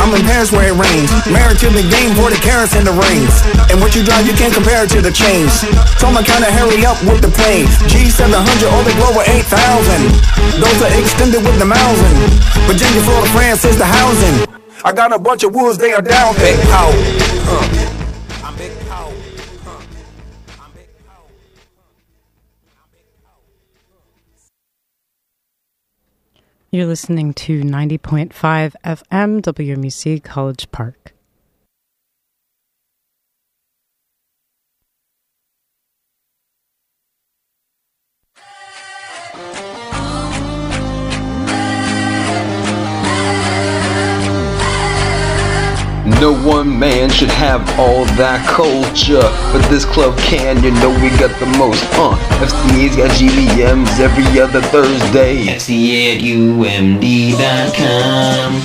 I'm in Paris where it rains. Married to the game, 40 carats in the rings. And what you drive, you can't compare it to the chains. Told my kinda hurry up with the plane. G700, all the Glover 8000. Those are extended with the Mausen. Virginia, Florida, France is the housing. I got a bunch of woods, they are down. Big power. I'm big power. You're listening to 90.5 FM WMUC College Park. No one man should have all that culture, but this club can, you know we got the most. FCA's got GBMs every other Thursday. FCA at UMD.com.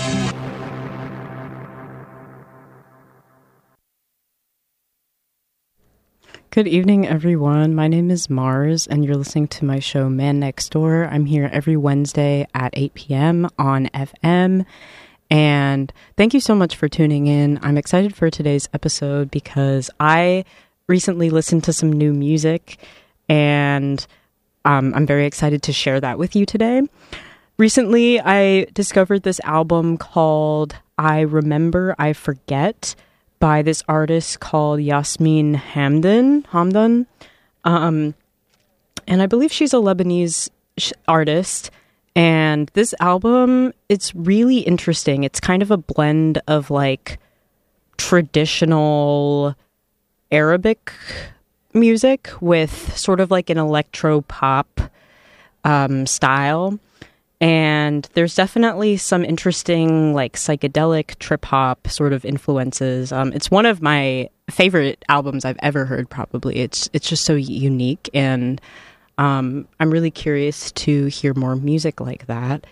Good evening, everyone. My name is Mars, and you're listening to my show Man Next Door. I'm here every Wednesday at 8 p.m. on FM. And thank you so much for tuning in. I'm excited for today's episode because I recently listened to some new music, and I'm very excited to share that with you today. Recently, I discovered this album called I Remember, I Forget by this artist called Yasmin Hamdan. And I believe she's a Lebanese artist. And this album, it's really interesting. It's kind of a blend of like traditional Arabic music with sort of like an electro pop style. And there's definitely some interesting like psychedelic trip hop sort of influences. It's one of my favorite albums I've ever heard, probably. It's just so unique, and I'm really curious to hear more music like that.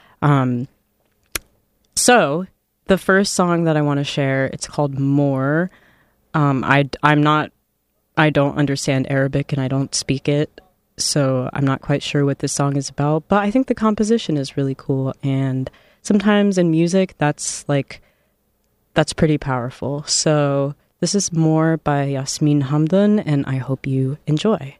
So the first song that I want to share, it's called More. I don't understand Arabic and I don't speak it, so I'm not quite sure what this song is about, but I think the composition is really cool. And sometimes in music, that's pretty powerful. So this is More by Yasmin Hamdan, and I hope you enjoy.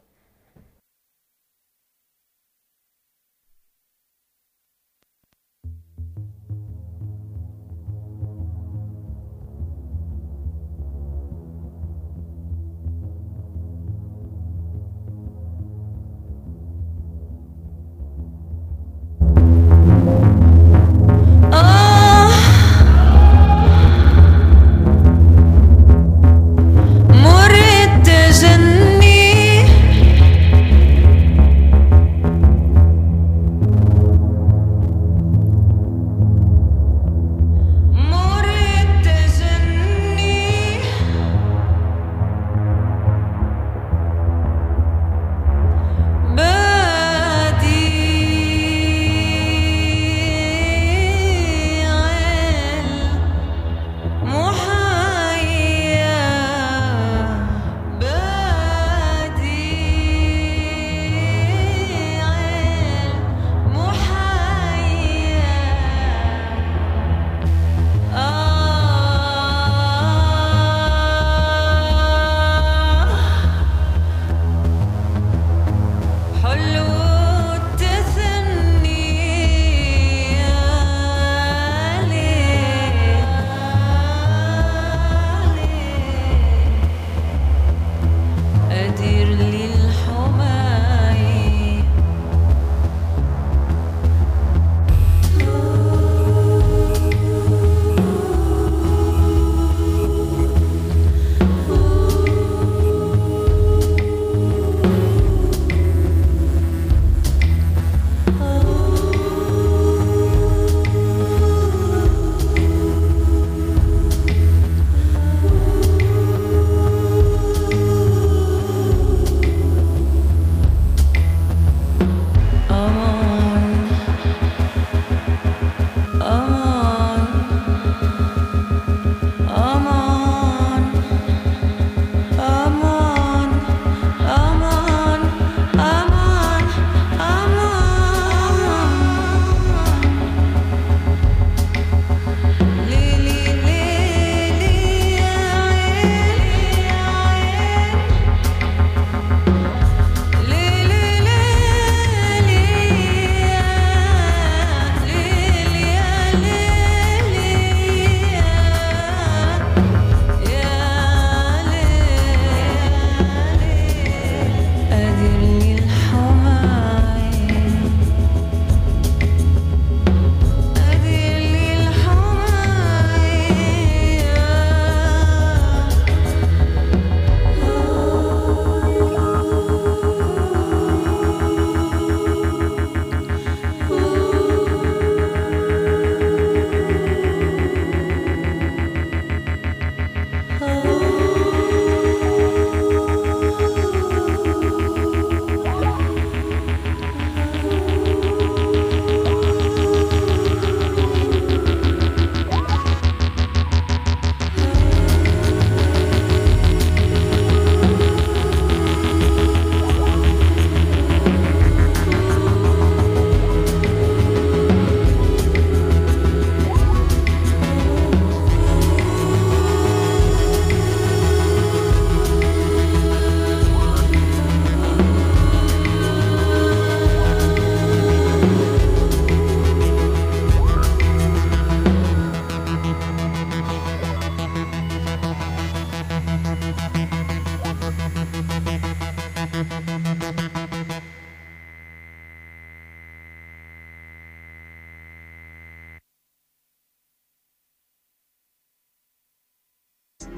مر التجني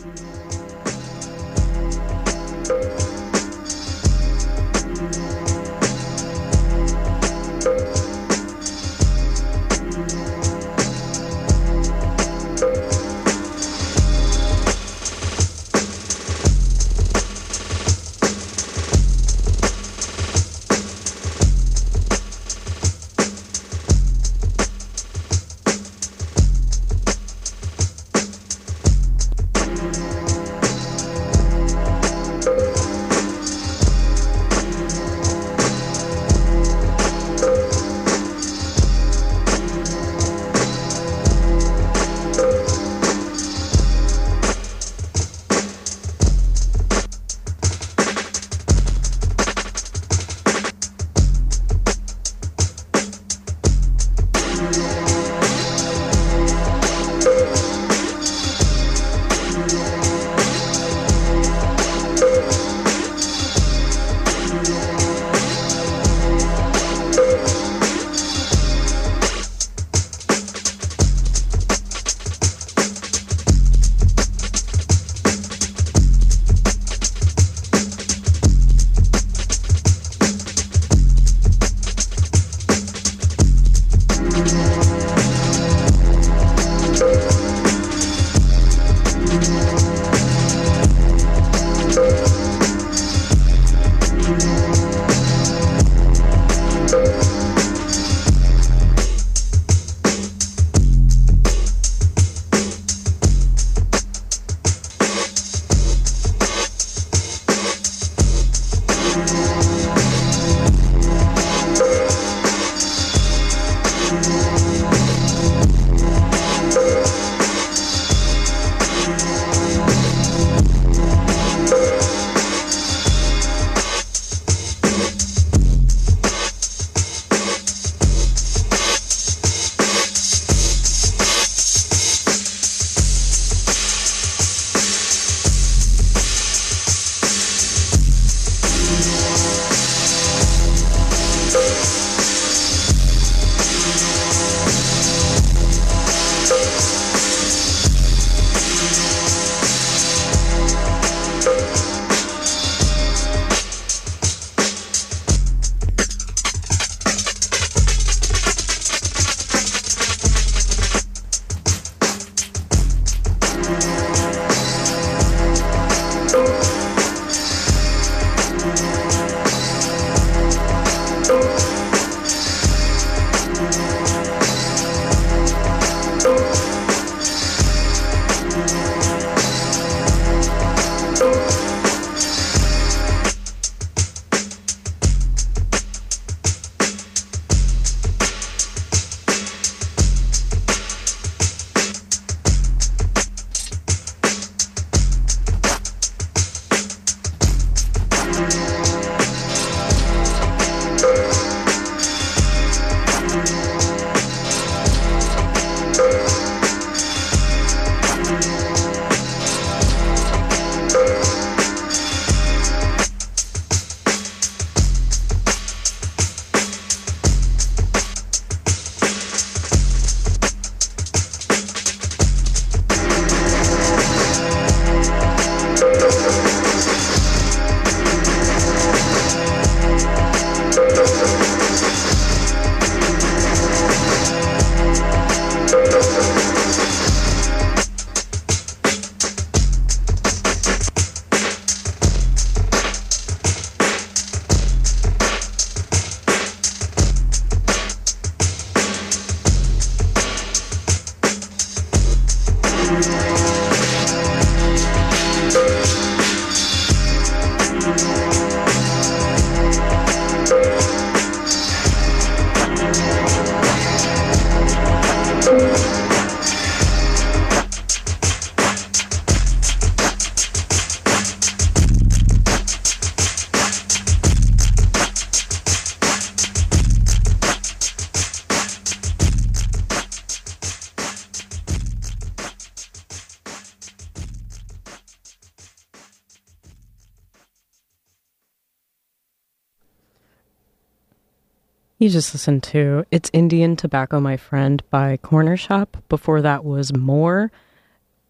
You just listened to It's Indian Tobacco, My Friend by Corner Shop. Before that was More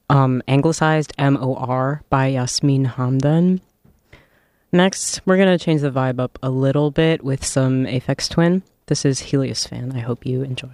Anglicized MOR by Yasmin Hamdan. Next, we're going to change the vibe up a little bit with some Aphex Twin. This is Helios Fan. I hope you enjoy.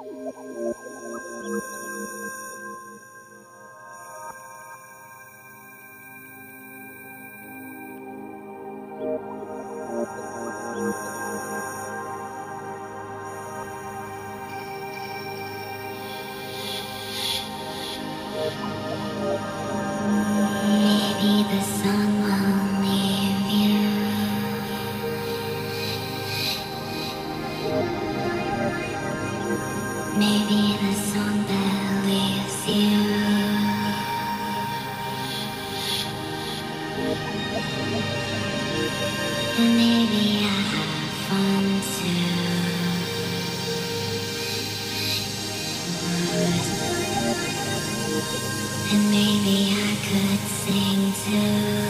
Maybe the sun will leave you. Maybe the sun that leaves you. And maybe I have fun too. And maybe I could sing too.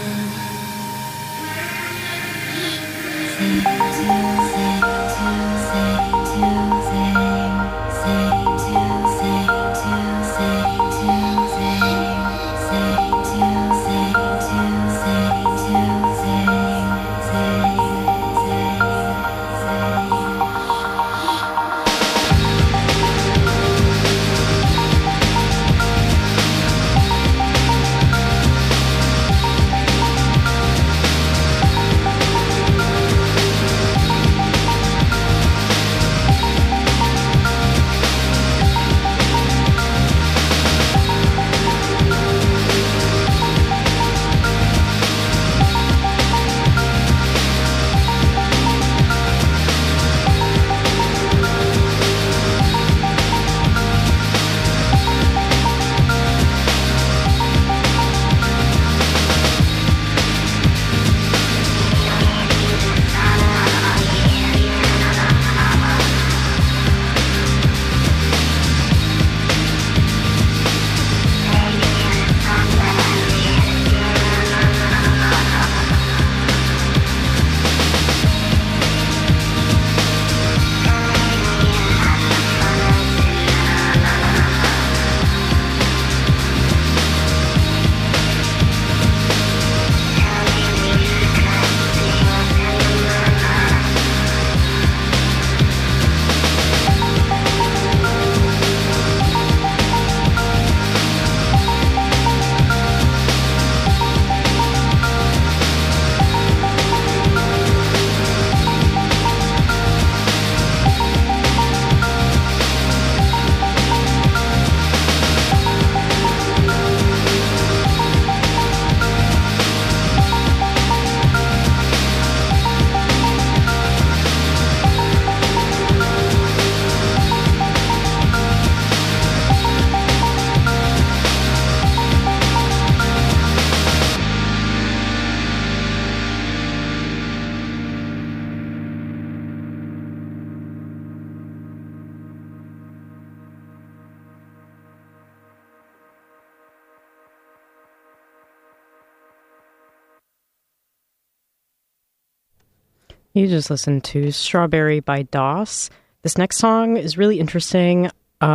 You just listened to Strawberry by Doss. This next song is really interesting.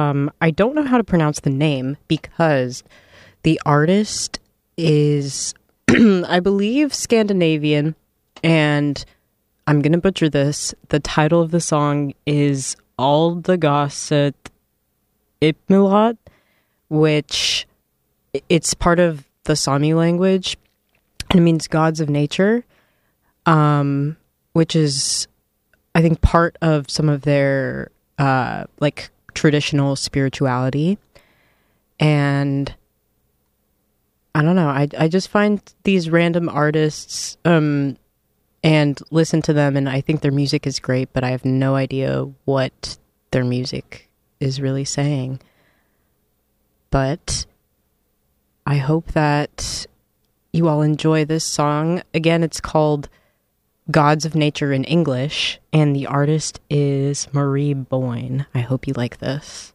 I don't know how to pronounce the name because the artist is, I believe, Scandinavian, and I'm going to butcher this. The title of the song is Aldegaset Ipmulat, which it's part of the Sami language, and it means gods of nature, which is, I think, part of some of their like traditional spirituality. And I don't know, I just find these random artists and listen to them, and I think their music is great, but I have no idea what their music is really saying. But I hope that you all enjoy this song. Again, it's called Gods of Nature in English, and the artist is Marie Boyne. I hope you like this.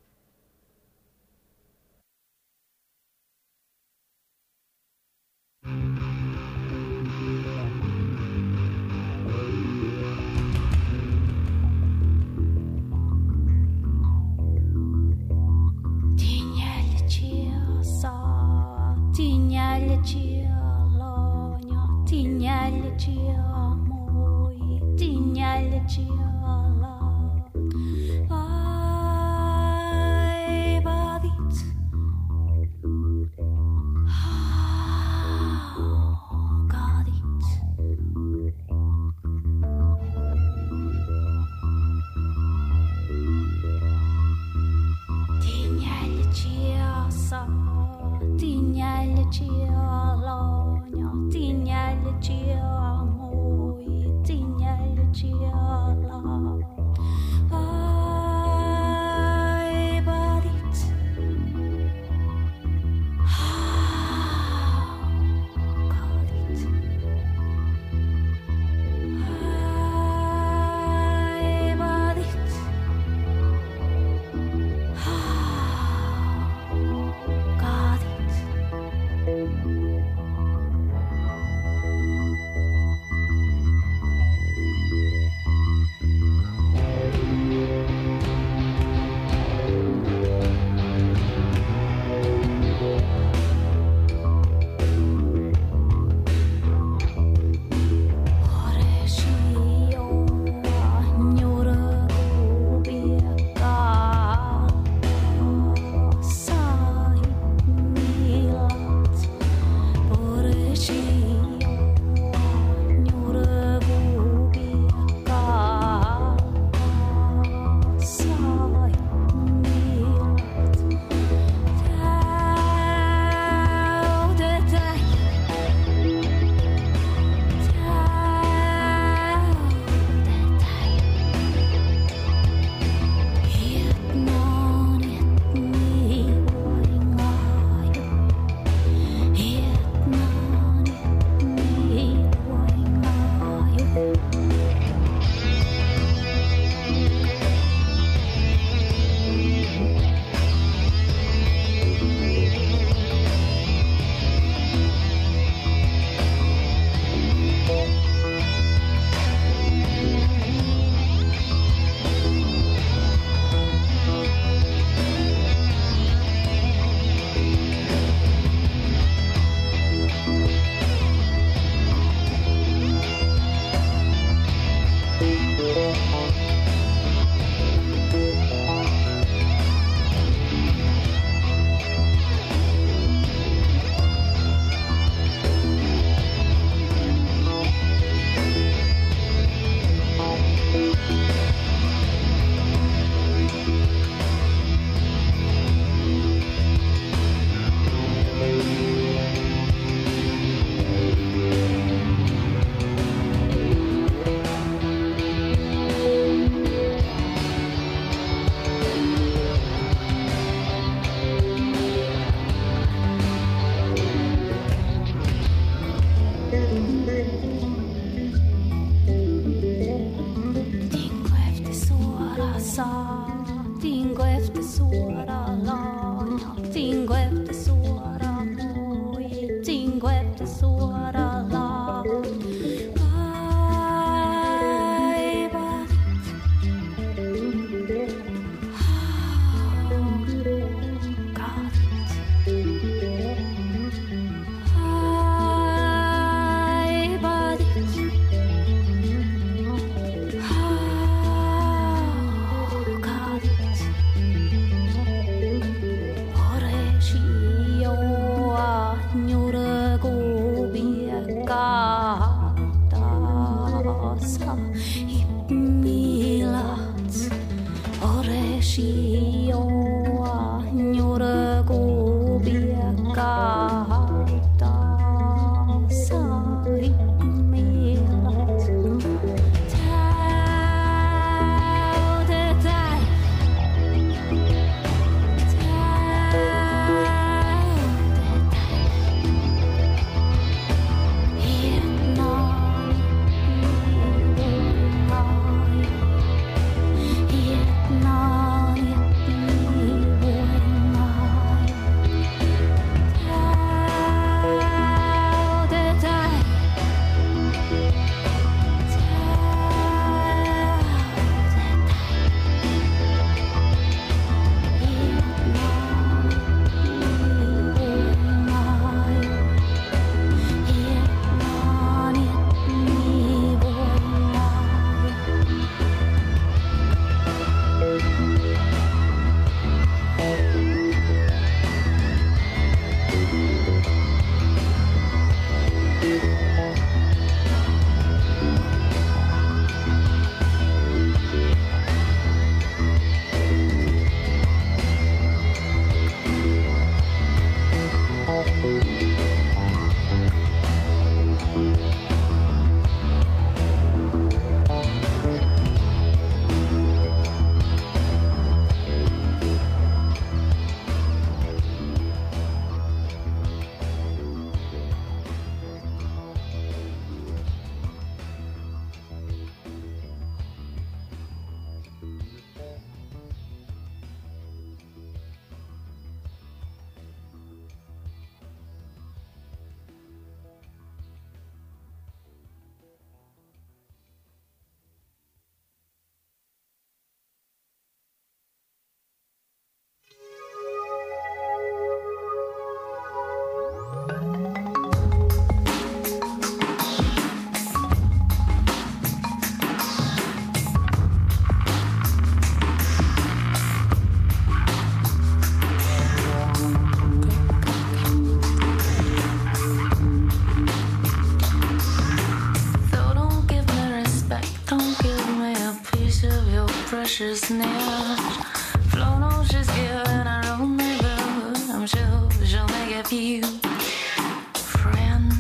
she's near. Flow knows she's good and I roll my boat. I'm sure she'll make a few friends.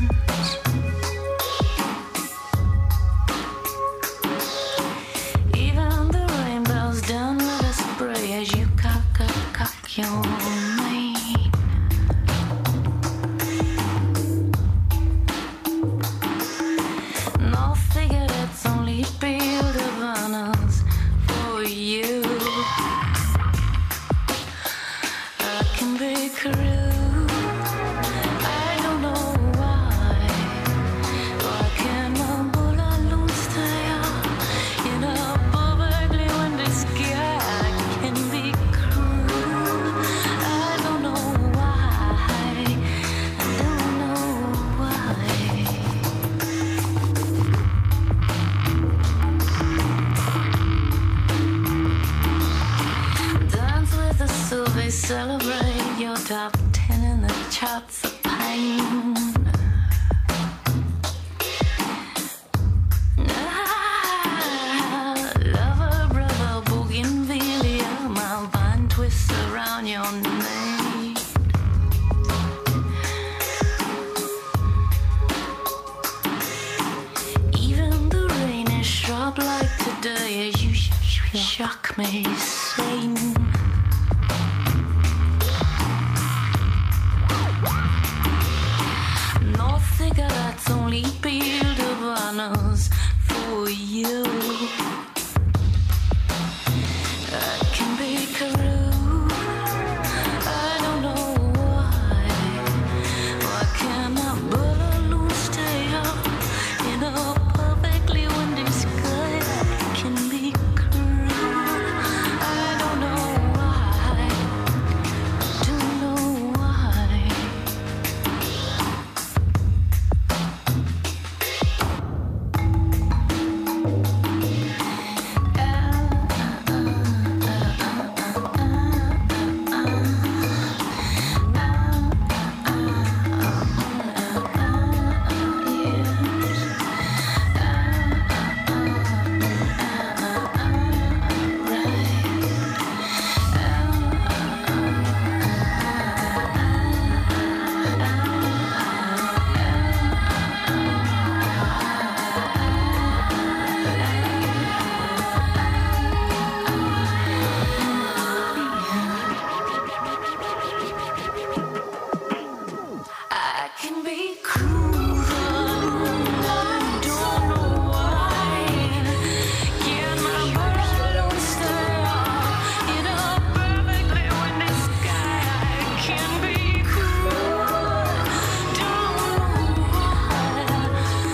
Even the rainbow's done with a spray as you cock your mane. No cigarettes, only build Havanas for you. I can be cruel. I don't know why. Why can't my bullet lose stay in a perfectly windy sky? I can be cruel. I don't know why. I don't know why. Dance with the Sylvie, celebrate your top 10 in the charts of pain. Lover, brother, bougainvillea, my vine twists around your neck. Even the rain is sharp like today as you shock me, Satan. No cigarettes, only build Havanas for you. I can be cruel. I don't know why. Why can't my bullet stay up in a perfectly windy sky? I can be cruel. I don't know why. Don't know why. I can be cruel. I don't know why. Can my bullet stay in a perfectly windy sky? I can be cruel. Don't know why.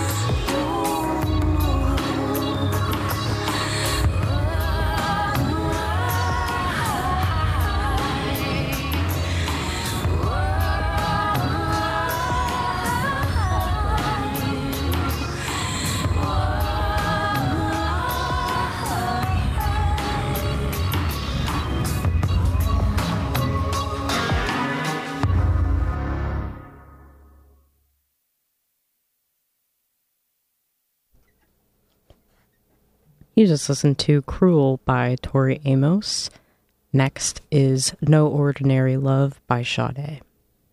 You just listened to Cruel by Tori Amos. Next is No Ordinary Love by Sade.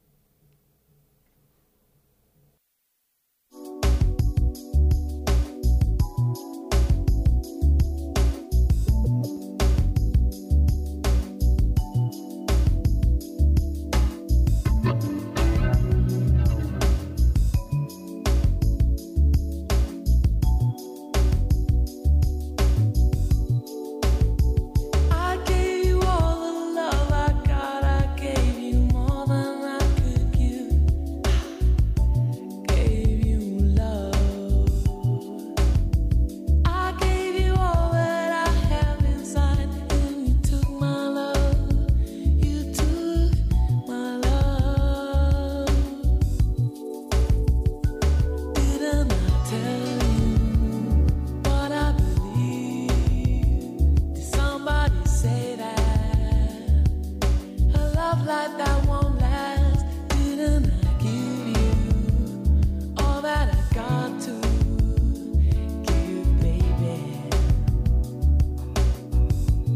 I gave you all the love I got. I gave you more than I could give. Gave you love. I gave you all that I have inside, and you took my love. You took my love. Didn't I tell you what I believe? Did somebody say that a love like that won't last? Didn't I give you all that I got to give, baby?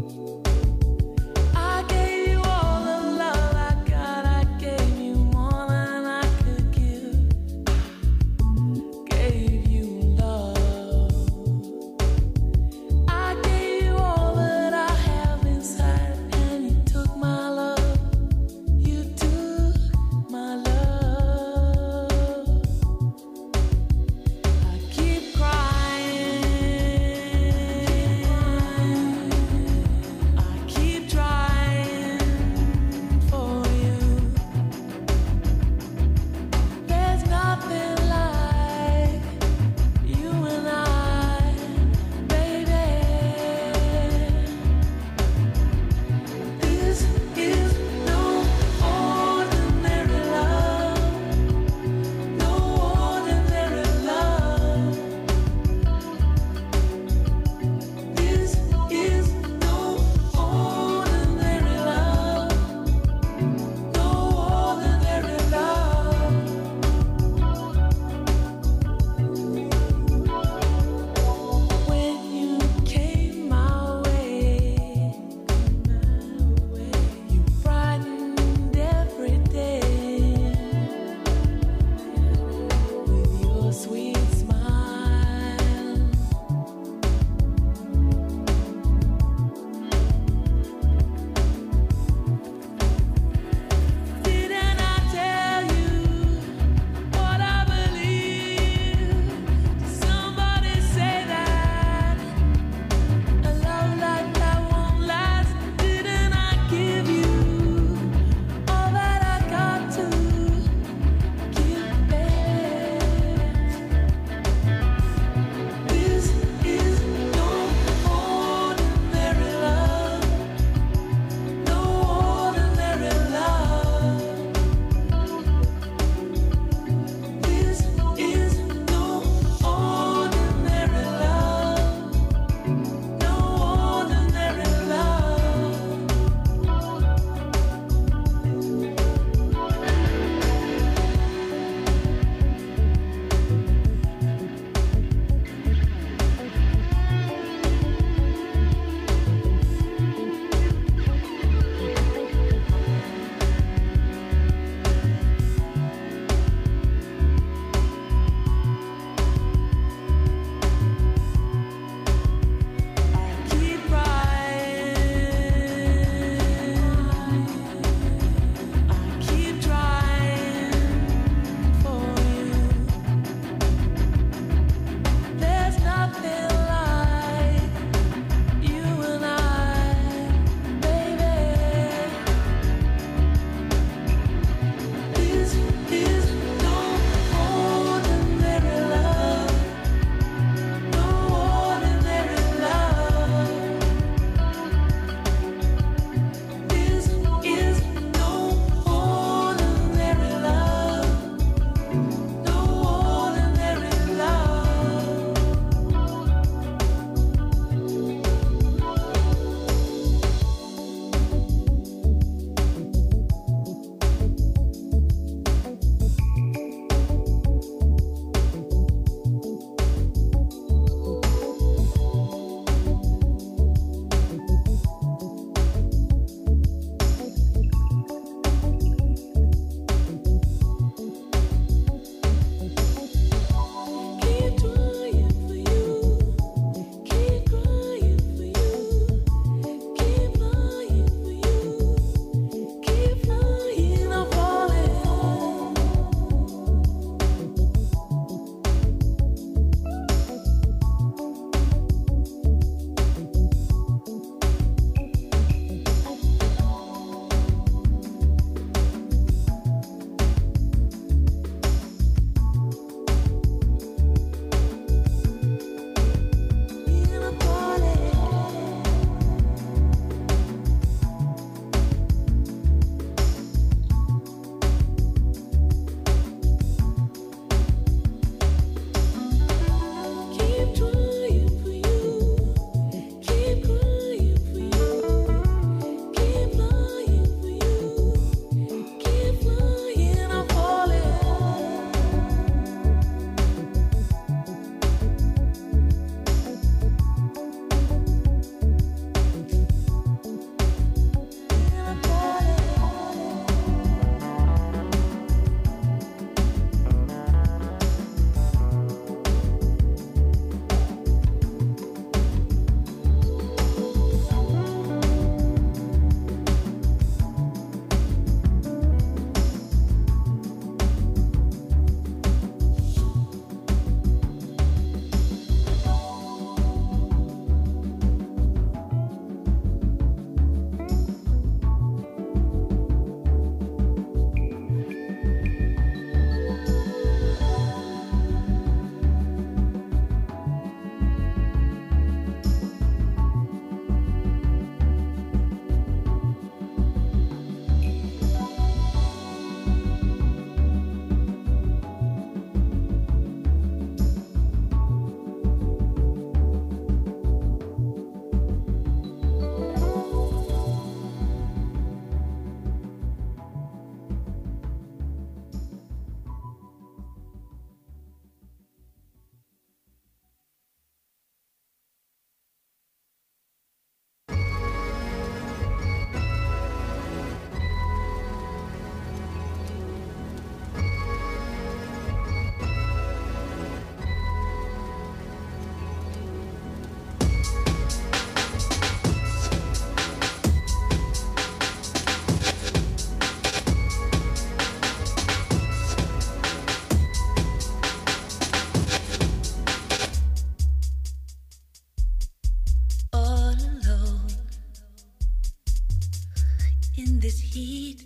in this heat.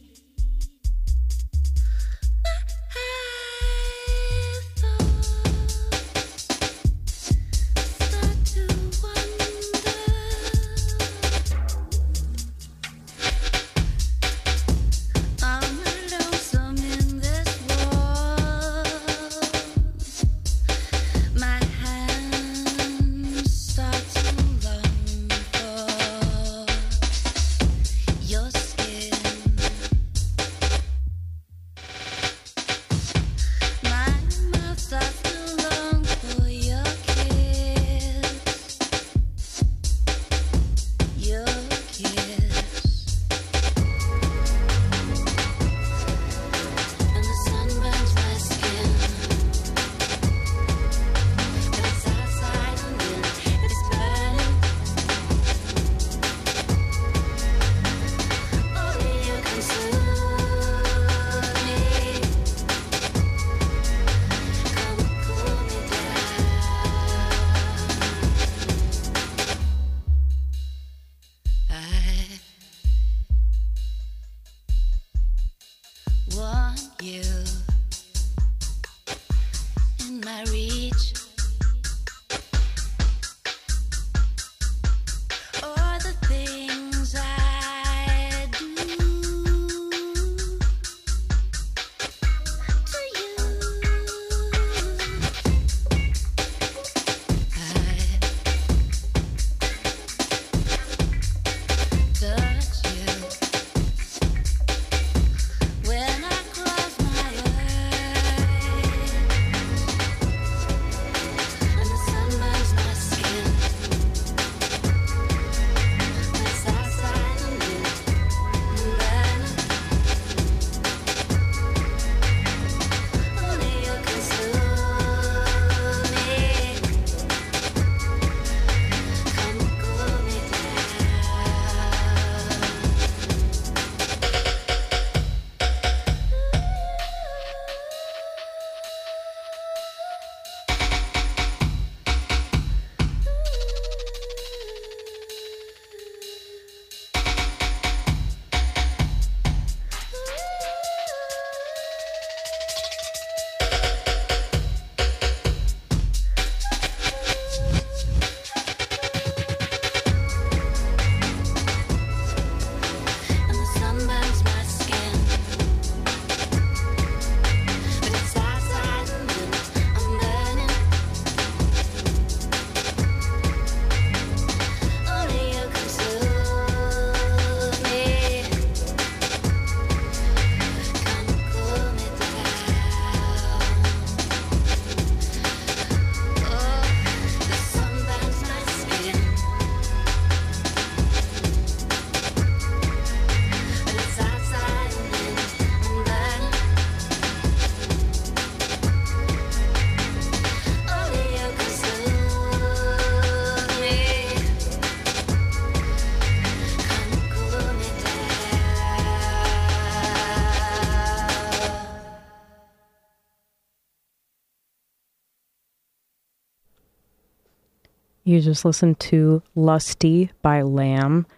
You just listened to Lusty by Lamb.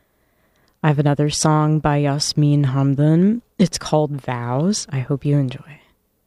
I have another song by Yasmin Hamdan. It's called Vows. I hope you enjoy.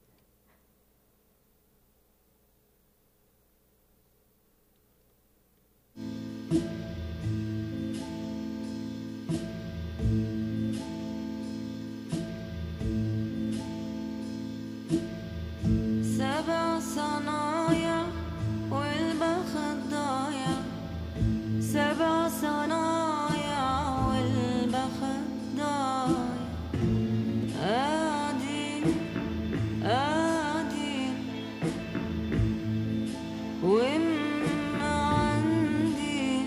سبع صنايع والبخت ضايع سبع صنايع والبخت ضايع قاعدين قاعدين وما عندي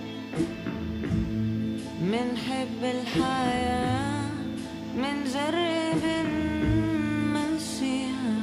منحب الحياة منجرب نمشيها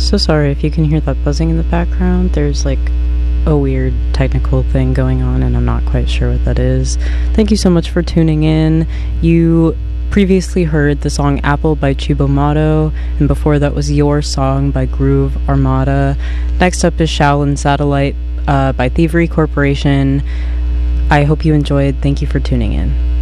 So sorry if you can hear that buzzing in the background. There's like a weird technical thing going on and I'm not quite sure what that is. Thank you so much for tuning in. You previously heard the song Apple by Chubomato, and before that was Your Song by Groove Armada. Next up is Shaolin Satellite by Thievery Corporation. I hope you enjoyed. Thank you for tuning in.